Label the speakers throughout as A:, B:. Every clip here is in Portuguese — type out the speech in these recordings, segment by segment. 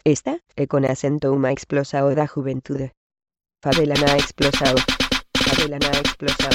A: Esta é con acento unha explosao da juventude. Favela na explosao. Favela na explosao.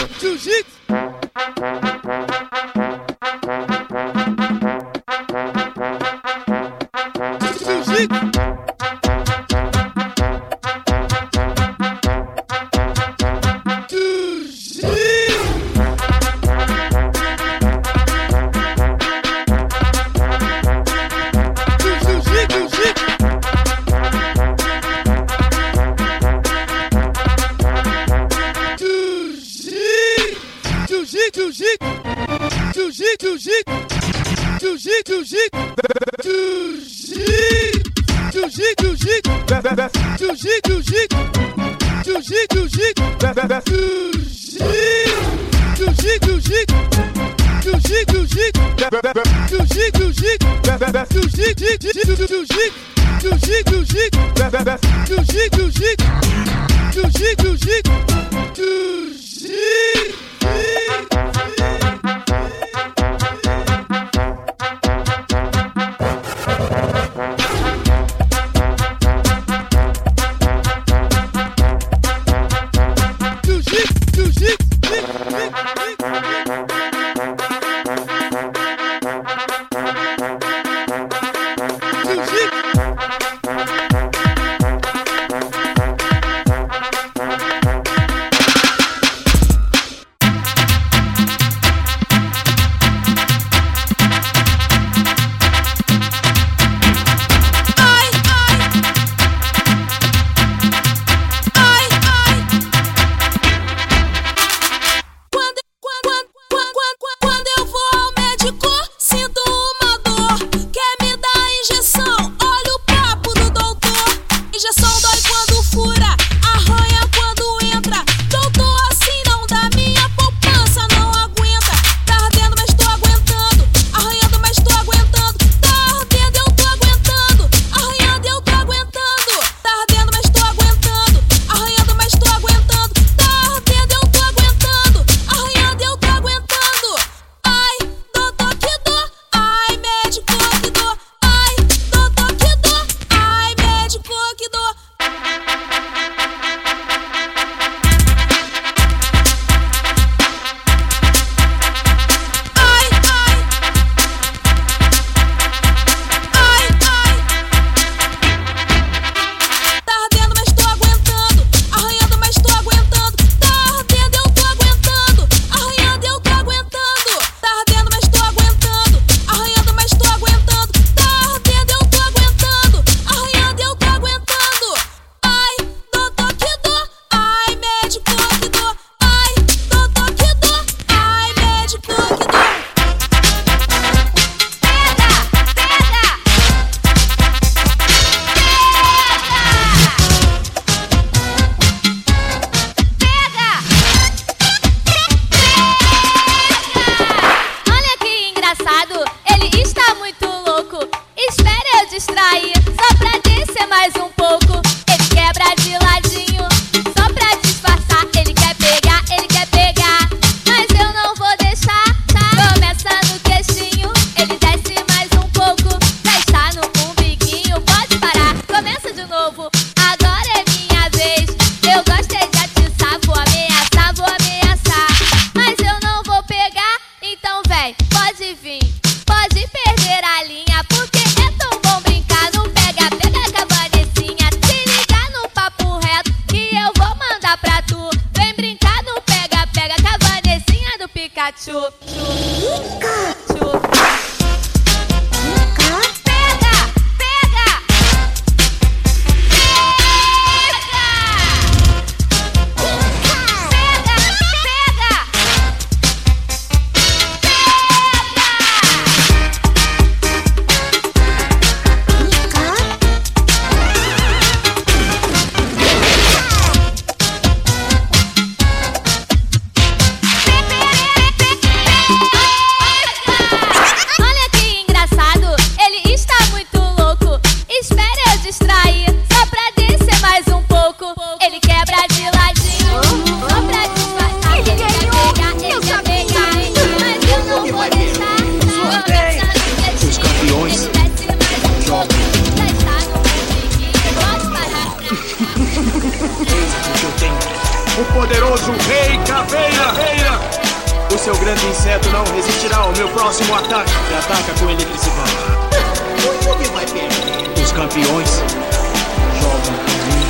B: o poderoso Rei Caveira. O seu grande inseto não resistirá ao meu próximo ataque. E ataca com eletricidade.
C: O que vai perder?
B: Os campeões jogam comigo.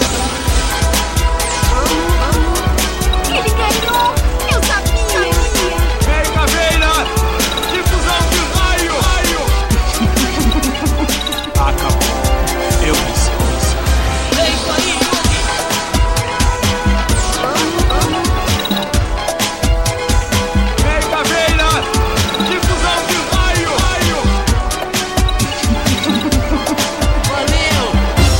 D: Ele ganhou! Eu sabia!
B: Rei Caveira! Difusão de raio! Acabou. Eu venci.
C: É isso aí!
B: Rei Caveira! Difusão de raio!
C: Valeu!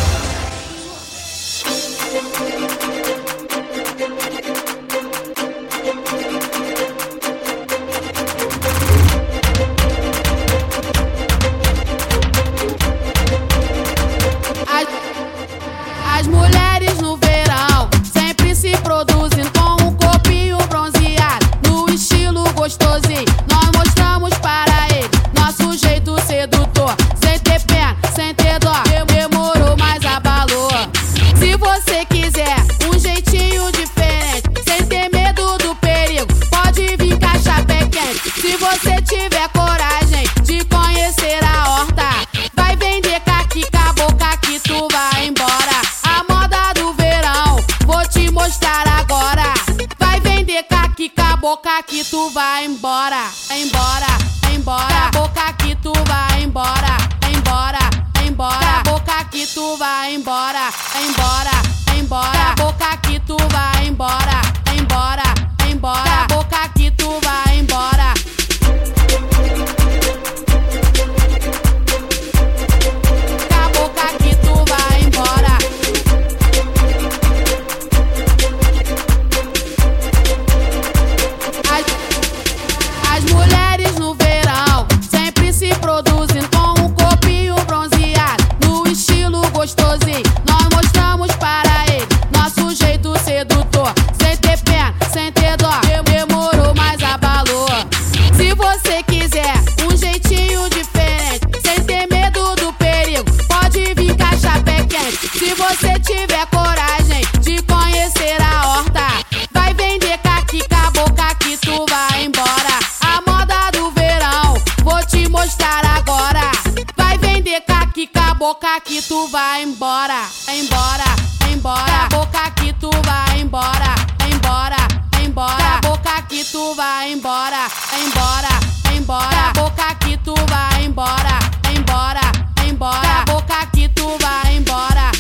E: As mulheres no verão sempre se produzem com um corpinho bronzeado, no estilo gostosinho. Nós mostramos para ele nosso jeito sedutor, sem ter pena, sem ter dó. Demorou, mas abalou. Se você quiser um jeitinho diferente, sem ter medo do perigo, pode vir com a chapé quente. Se você tiver coragem de conhecer a horta, vai vender caqui com a boca que tu vai embora. A moda do verão, vou te mostrar agora. Vai vender caqui com a boca que tu vai embora. Embora, embora. A boca que tu vai embora. Embora, embora. A boca que tu vai embora. Embora, embora. A boca que tu vai embora. Embora, embora. A boca que tu vai embora. A boca que tu vai embora. As mulheres no verão sempre se produzem com um corpinho bronzeado, no estilo gostosinho. Nós mostramos para ele nosso jeito sedutor, sem ter pena, sem ter dó. Demorou, mas abalou. Se você quiser um jeitinho diferente, sem ter medo do perigo, pode vir com a chapé quente. Se você tiver coragem de conhecer a horta, vai vender caqui com a boca que tu vai embora. A moda do verão, vou te mostrar agora. Vai vender caqui com a boca que tu vai embora. Embora, embora. A boca que tu vai embora. Embora, embora. A boca que tu vai embora. Embora, embora. A boca que tu vai embora. Embora, embora. A boca que tu vai embora.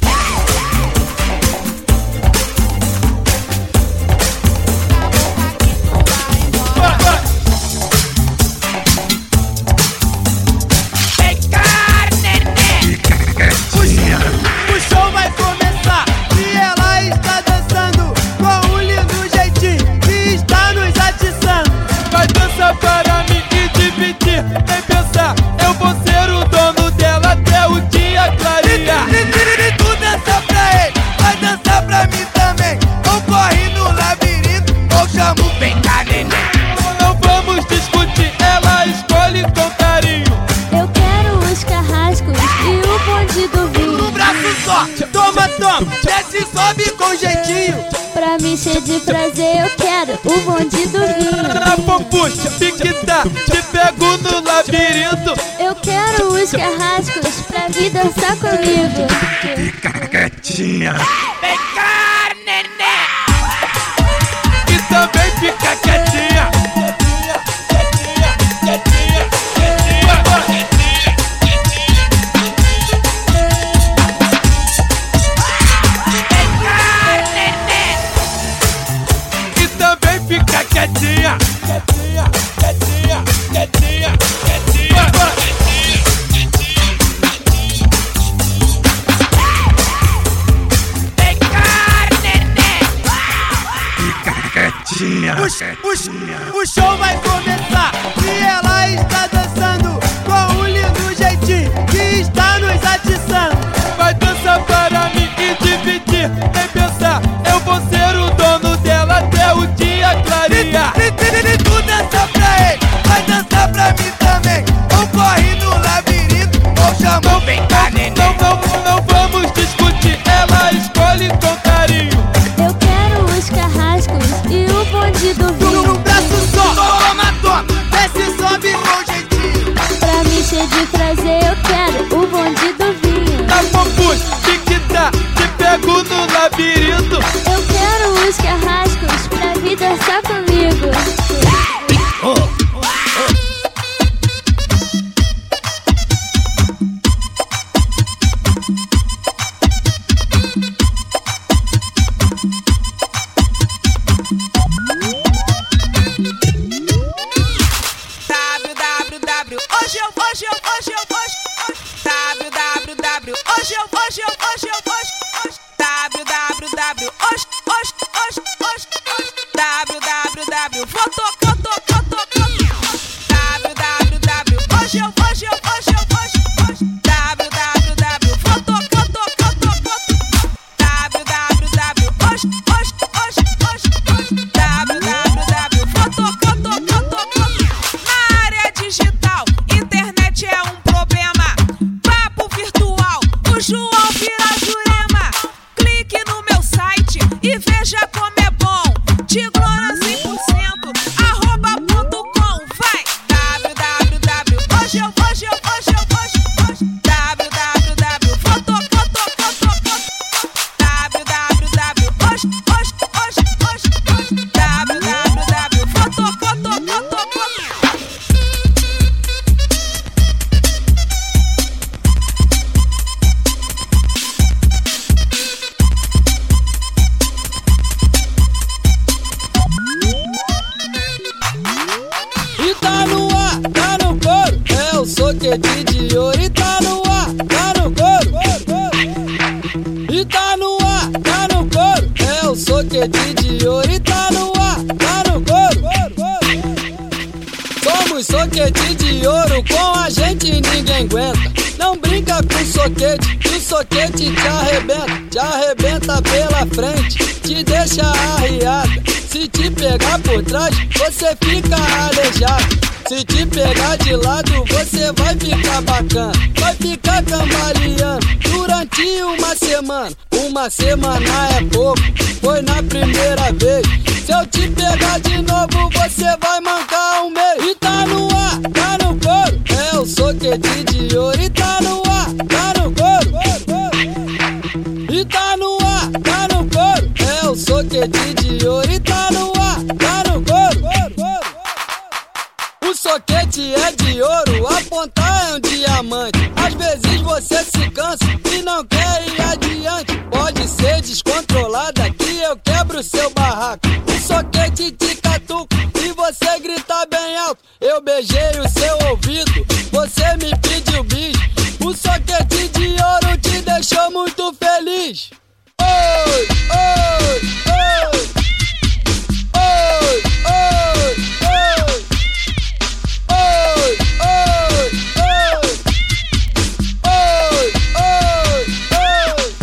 F: O show vai começar e ela está dançando com um lindo jeitinho que está nos atiçando.
G: Vai dançar para mim e dividir. Nem pensar, eu vou ser o dono dela até o dia clarear.
F: E tu dança pra ele, vai dançar pra mim também. Ou corre no labirinto, ou chama o vem cá, neném.
G: Não vamos discutir, ela escolhe com carinho.
D: Eu quero os carrascos e o bonde do vinho.
F: No braço só, toma, toma, desce e sobe com jeitinho.
D: Pra me encher de prazer eu quero o bonde do
G: Na
D: vinho.
G: pompucha, piquita, te pego no labirinto.
D: Eu quero os carrascos pra vir dançar comigo.
F: Vem cá, neném.
G: E também fica quietinha. E também fica quietinha.
F: O show vai começar e ela está dançando com um lindo jeitinho que está nos atiçando.
G: Vai dançar para mim e dividir. Nem pensar, eu vou ser o dono dela até o dia clarear.
F: E tu dança pra ele, vai dançar pra mim também. Ou corre no labirinto, ou chama o vem cá, neném.
G: Não vamos discutir, ela escolhe com carinho.
D: Eu quero
G: soquete de ouro e tá no ar, tá no couro. E tá no ar, tá no couro. É o soquete de ouro e tá no ar, tá no couro. Somos soquete de ouro, com a gente ninguém aguenta. Não brinca com soquete, que o soquete te arrebenta pela frente, te deixa arriada. Se te pegar por trás, você fica aleijado. Se te pegar de lado, você vai ficar bacana, vai ficar cambaleando durante uma semana. Uma semana é pouco, foi na primeira vez. Se eu te pegar de novo, você vai mancar um mês. E tá no ar, tá no couro, é o soquete de ouro. E tá no ar, tá no couro. E tá no ar, tá no couro, é o soquete de ouro. E tá no ar, tá no couro. O soquete é de ouro, a ponta é um diamante. Às vezes você se cansa e não quer ir adiante. Pode ser descontrolada que eu quebro seu barraco. O soquete te catuca e você grita bem alto. Eu beijei o seu ouvido, você me pediu bis. O soquete de ouro te deixou muito feliz. Oi, oi, oi. Oi, oi, oi. Oi, oi, oi. Oi, oi, oi.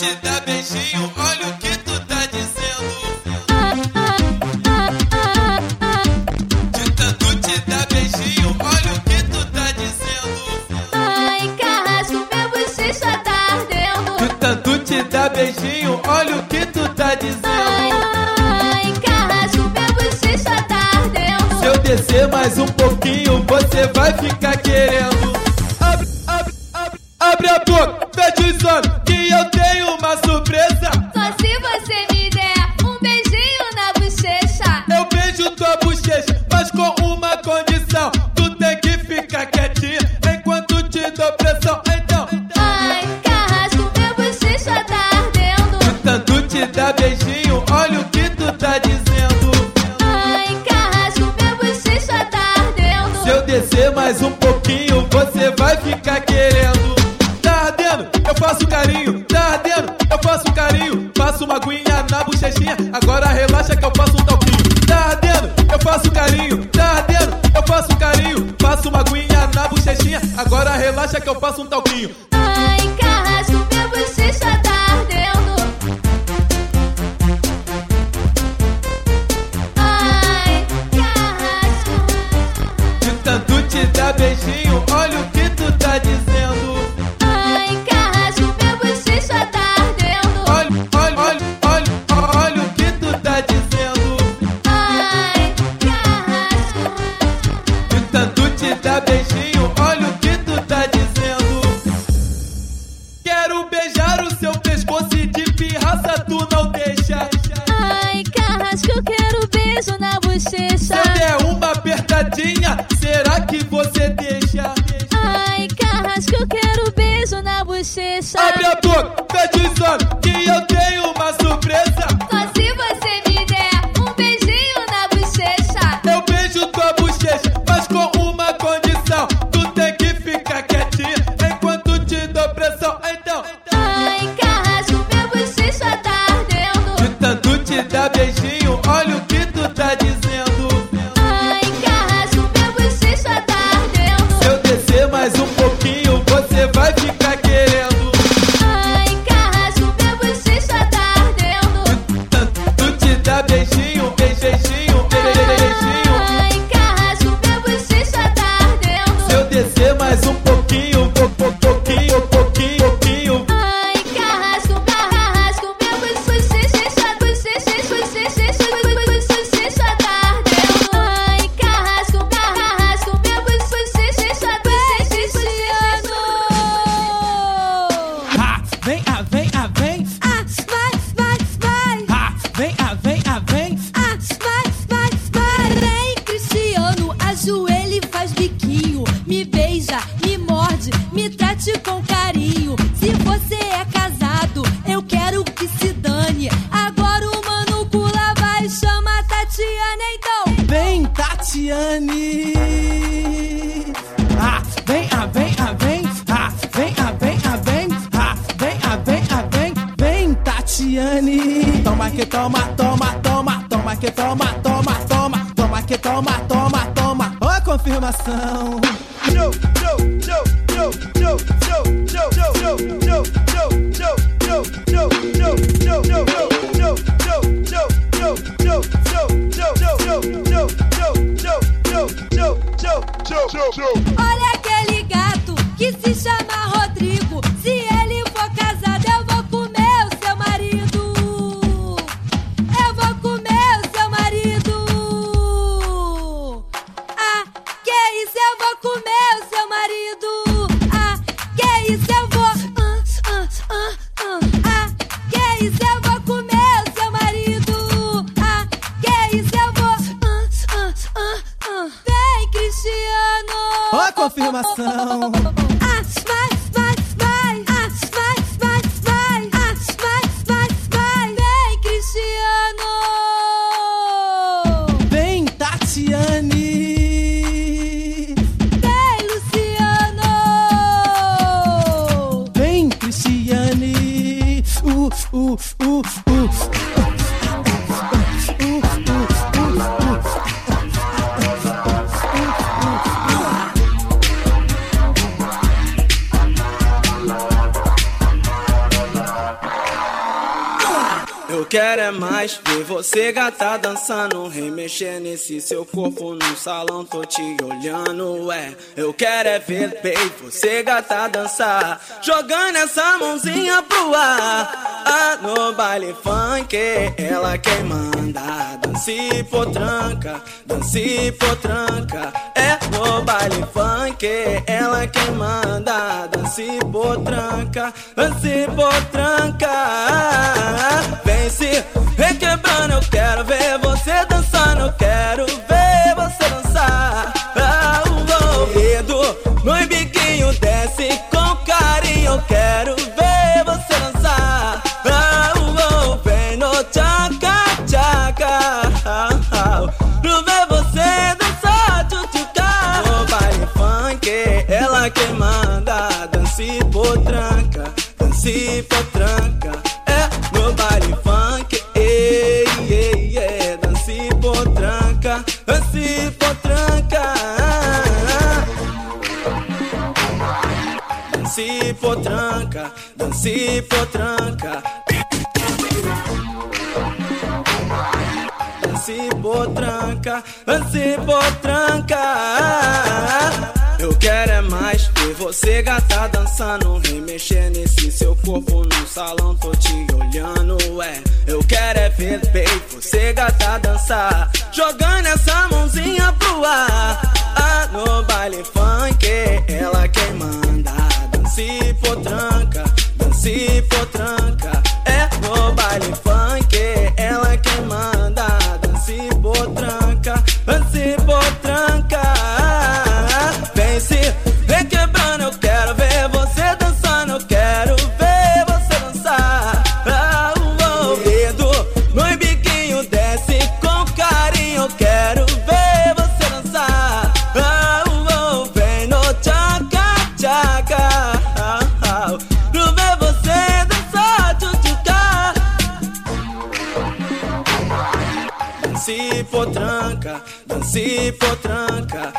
H: te dar beijinho, olha o que tu tá dizendo. De tanto te dar beijinho, olha o que tu tá dizendo.
D: Ai, carrasco, minha bochecha tá ardendo.
H: De tanto te dar beijinho, olha o que tu tá dizendo.
D: Ai, carrasco, minha bochecha tá ardendo.
H: Se eu descer mais um pouquinho, você vai ficar querendo. Abre a boca, fecha os olhos, que eu tenho uma surpresa.
D: Só se você me der um beijinho na bochecha.
H: Eu beijo tua bochecha, mas com uma condição. Tu tem que ficar quietinha enquanto te dou pressão. Então,
D: ai, carrasco, minha bochecha tá ardendo.
H: de tanto te dar beijinho, olha o que tu tá dizendo.
D: Ai, carrasco, minha bochecha tá ardendo.
H: Se eu descer mais um pouquinho, você vai ficar querendo. Eu faço carinho, tá ardendo, eu faço carinho. Passo uma aguinha na bochechinha, agora relaxa que eu faço um talquinho. Tá ardendo, eu faço carinho, tá ardendo, eu faço carinho. Passo uma aguinha na bochechinha, agora relaxa que eu faço um talquinho.
D: Ai, carrasco, minha bochecha tá ardendo. Ai, carrasco.
H: De tanto te dar beijinho, olha o que tu tá dizendo. Olha o que tu tá dizendo.
D: Ai, carrasco.
H: De tanto te dar beijinho, olha o que tu tá dizendo. Quero beijar o seu pescoço e de pirraça tu não deixa.
D: Ai, carrasco, eu quero beijo na bochecha.
H: Se eu der uma apertadinha, será que você deixa?
D: Ai, carrasco, eu quero beijo na bochecha.
H: Abre a boca, fecha os olhos, que eu tenho uma surpresa.
D: Só se você me der um beijinho na bochecha.
H: Eu beijo tua bochecha, mas com uma condição. Tu tem que ficar quietinha enquanto te dou pressão. Então,
D: ai, carrasco, minha bochecha tá ardendo.
H: de tanto te dar beijinho, olha o que tu tá dizendo.
D: Ai, carrasco, minha bochecha tá ardendo.
H: Se eu descer mais um pouquinho, você vai ficar querendo.
D: Ai, carrasco, minha bochecha tá ardendo.
H: De tanto te dar beijinho, beijinho, beijinho.
D: Ai, carrasco, minha bochecha tá ardendo.
H: Se eu descer mais um pouquinho, pouquinho.
D: Ai, carrasco, carrasco, minha bochecha, bochecha tá ardendo. Ai, carrasco, minha bochecha,
F: Vem, vem, vem.
D: vai.
F: Vem.
D: Vai. Vem, Cristiano, ajoelha e faz biquinho. Me beija, me morde, me trate com carinho. Se você é casado, eu quero que se dane. Agora o Mano Kula vai chamar Tatiana, então.
F: Vem, Tatiane. Vem. Vem, Tatiane. Toma que toma. Toma que toma. Ó a confirmação.
D: Olha aquele gato que se chama Rodrigo. Se ele for casado, eu vou comer o seu marido. Eu vou comer o seu marido. Ah, que isso, eu vou comer o seu marido. Ah, que isso, eu vou. Ah, que isso, eu vou comer o seu marido. Ah, que isso, eu vou. Vem, Cristiano.
F: Ó a confirmação.
D: Vai. Vem, Cristiano.
F: Vem, Tatiane.
D: Vem, Luciano.
F: Vem, Cristiane.
G: quero é mais ver você gata dançando, remexer nesse seu corpo no salão, tô te olhando, eu quero é ver bem você gata dançar, jogando essa mãozinha pro ar, no baile funk, ela quem manda, dance potranca, no baile funk, ela quem manda, dance potranca, vem se requebrando, eu quero ver você dançando, eu quero ver você dançar, o dedo no biquinho desce com carinho, eu quero ver você dançar, vem no tchaca tchaca, no ver você dançar tchutchuca, no baile funk, ela que manda, dance potranca, no baile funk, dance potranca, dance potranca, dance potranca, dance potranca, dance potranca. Eu quero é mais ver você gata dançando, remexer nesse seu corpo no salão, tô te olhando, eu quero é ver bem você gata dançar, jogando essa mãozinha pro ar, no baile funk, ela quem manda, dance potranca, no baile funk, ela quem manda, dance potranca, vem se requebrando, eu quero ver você dançando, eu quero ver você dançar, o dedo no biquinho desce com carinho, eu quero ver você dançar, vem no tchaca tchaca, no ver você dançar tchutchuca, dance potranca, dance potranca,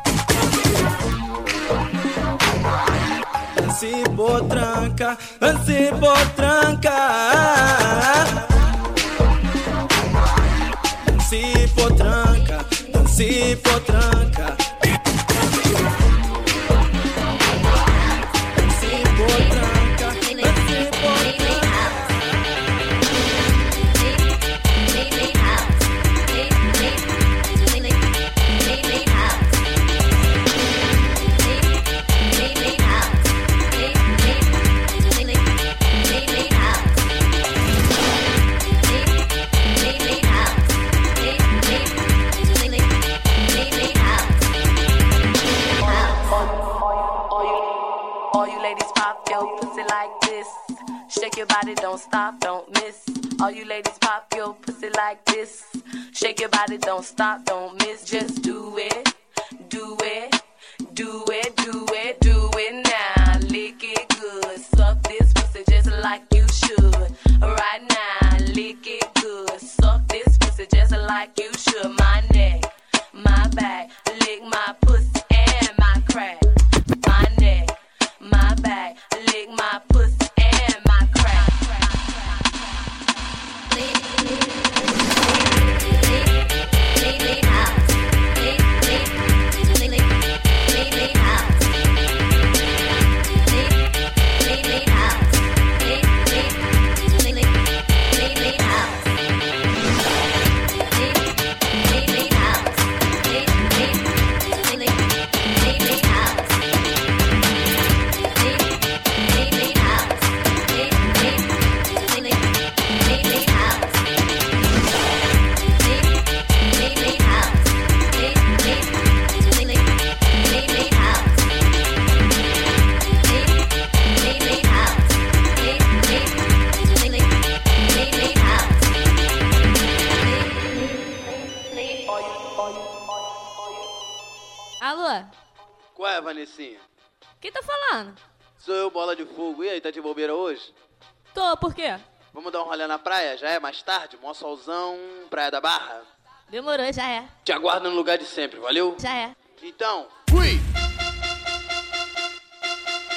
G: dance potranca, dance potranca, dance potranca, dance potranca,
I: don't stop, don't miss. All you ladies pop your pussy like this. Shake your body, don't stop, don't miss. Just do it, do it, do it, do it, do it now. Lick it good, suck this pussy just like you should. Right now, lick it good, suck this pussy just like you should. My neck, my back, lick my pussy and my crack. My neck, my back, lick my pussy.
J: Alô?
K: Qual é, Vanessinha?
J: Quem tá falando?
K: Sou eu, Bola de Fogo. E aí, tá de bobeira hoje?
J: Tô, por quê?
K: Vamos dar um rolê na praia? Já é mais tarde? Mó solzão, Praia da Barra?
J: Demorou, já é.
K: Te aguardo no lugar de sempre, valeu?
J: Já é.
K: Então, fui!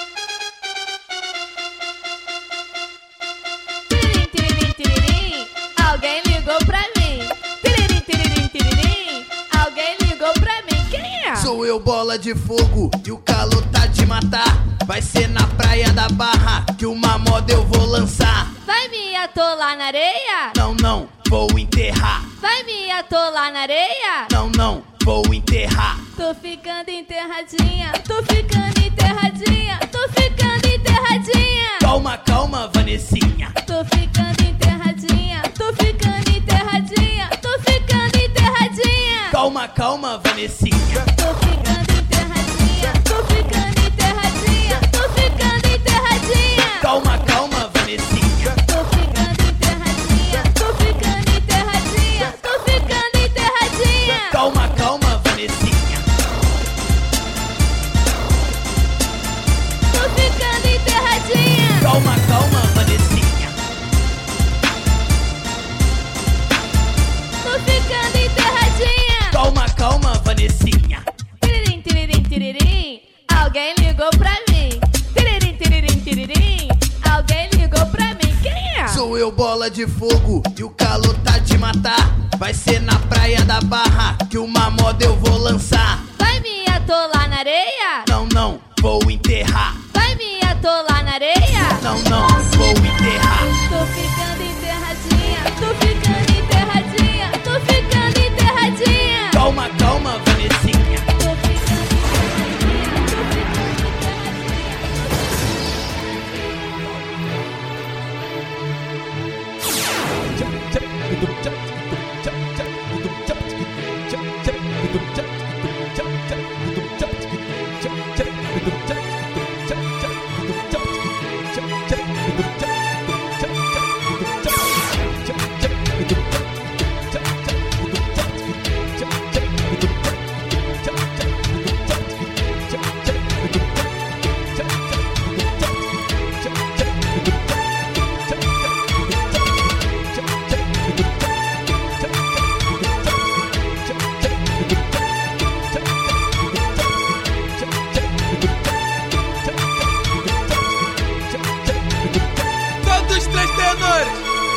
J: Tiririm, tiririm, tiririm.
F: Sou eu, bola de fogo, e o calor tá de matar. Vai ser na praia da Barra que uma moda eu vou lançar.
J: Vai me atolar na areia?
F: Não, não, vou enterrar.
J: Vai me atolar na areia?
F: Não, não, vou enterrar.
J: Tô ficando enterradinha, tô ficando enterradinha, tô ficando enterradinha.
F: Calma, calma, Vanessinha.
J: Tô ficando enterradinha, tô ficando enterradinha, tô ficando enterradinha.
F: Calma, calma, Vanessinha.
J: Tô ficando enterradinha, tô ficando enterradinha, tô ficando enterradinha.
F: Calma, calma, Vanessinha.
J: Tô ficando enterradinha, tô ficando enterradinha, tô ficando enterradinha.
F: Calma, calma, Vanessinha.
J: Tô ficando enterradinha.
F: Calma, calma, Vanessinha.
J: Tô ficando enterradinha.
F: Calma, calma, Vanessinha.
J: Tiririm, tiririm, tiririm. Alguém ligou pra mim. Tiririm, tiririm, tiririm. Alguém ligou pra mim. Quem é?
F: Sou eu, bola de fogo, e o calor tá de matar. Vai ser na praia da Barra que uma moda eu vou lançar.
J: Vai me atolar na areia?
F: Não, não, vou enterrar.
J: Vai me atolar na areia?
F: Não, não, vou enterrar.
J: Tô ficando enterradinha, tô ficando enterradinha, tô ficando enterradinha.
F: Calma, calma, Vanessinha.
J: Tô ficando enterradinha, tô
H: Todos três tenores.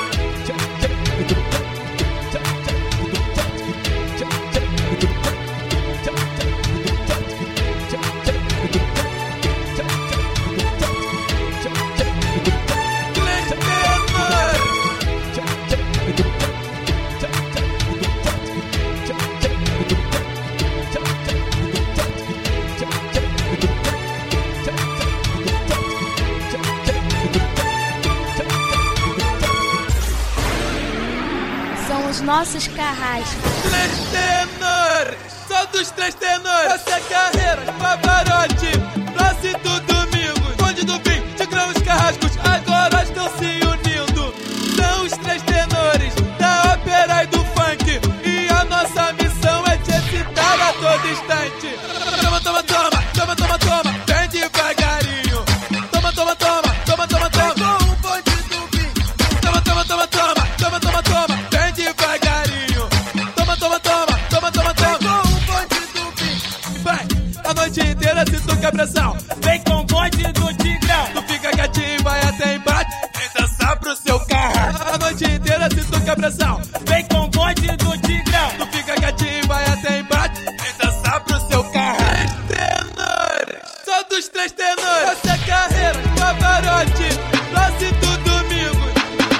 L: São os nossos carrascos.
H: Três tenores. Só dos três tenores. Essa é carreira, Pavarotti, Plácido Domingos, Conde do Bim, Tigrão, os Carrascos, agora estão se unindo. São os três tenores da ópera e do funk, e a nossa missão é te excitar a todo instante. Toma, toma, toma, toma, toma, toma, vem devagarinho. Toma, toma, toma, toma, toma, toma, com um bonde do Bim. Toma, toma, toma, toma, toma, toma, toma, vem devagarinho. Toma, toma, toma, toma, toma, toma, com um bonde do Bim. Vai, a noite inteira se tu quer pressão, vem com o bonde do Tigrão. Tu fica quietinho e vai até embaixo, vem dançar pro seu carro. A noite inteira se tu quer pressão, vem com o bonde do Tigrão. Tu fica quietinho e vai até embaixo, vem dançar pro seu carro. Três tenores, só dos três tenores. Essa é carreira, Pavarotti, Plácido Domingos.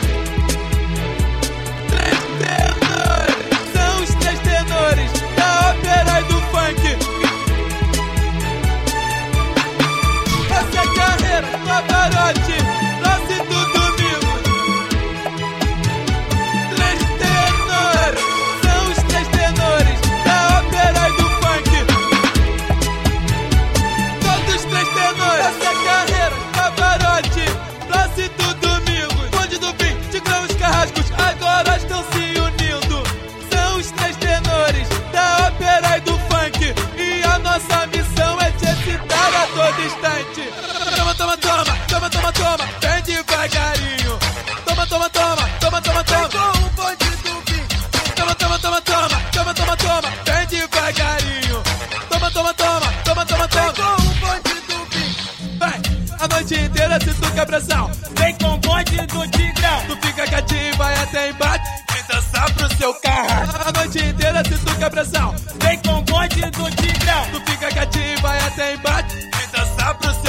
H: Três tenores, são os três tenores da ópera e do funk. Essa é carreira, Pavarotti, Plácido Domingos. Três tenores, são os três tenores da ópera e do funk. Todos três tenores. Essa é carreira, Pavarotti, Plácido Domingos, Conde do Bim, Tigrão, os Carrascos, agora estão se unindo. São os três tenores da ópera e do funk, e a nossa missão é te excitar a todo instante. Toma, toma, toma, toma, toma, toma, vem devagarinho. Toma, toma, toma, toma, toma, toma, com um bonde do Bim. Toma, toma, toma, toma, toma, toma, toma, vem devagarinho. Toma, toma, toma, toma, toma, toma, com um bonde do Bim. Vai, a noite inteira se tu quer pressão, vem com o bonde do Tigrão. Tu fica quietinho e vai até embaixo, vem dançar dançar pro seu carro. A noite inteira se tu quer pressão, vem com o bonde do Tigrão. Tu fica quietinho e vai até embaixo e dançar pro